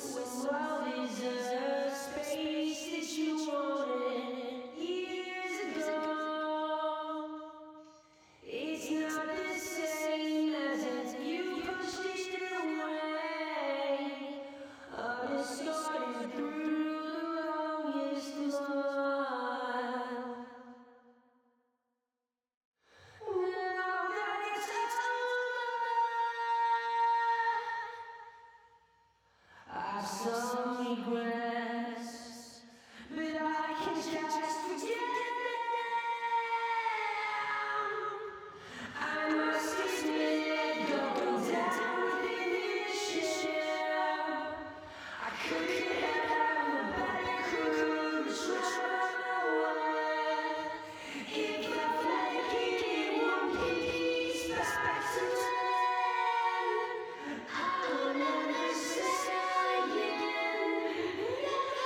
some well-deserved space that you wanted years ago. It's not the same as if you pushed it away, unescorted through the longest mile. Now that it's over, I've some regrets, but I can just forget them. I must admit, going down within this ship, I couldn't have a better crew to travel with. It felt like it in one piece back to land. I will never sail again, never.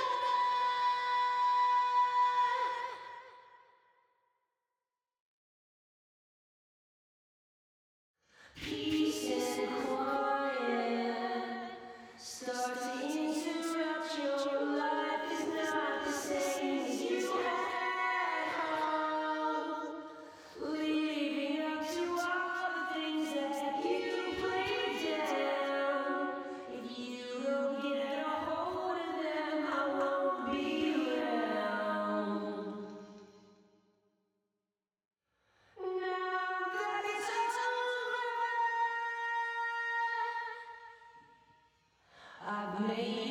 Peace and quiet start to interrupt your life. Is not the same as you had home. Living up to all the things that you played down. If you don't get a hold of them, I won't be around. Now that it's over, I've made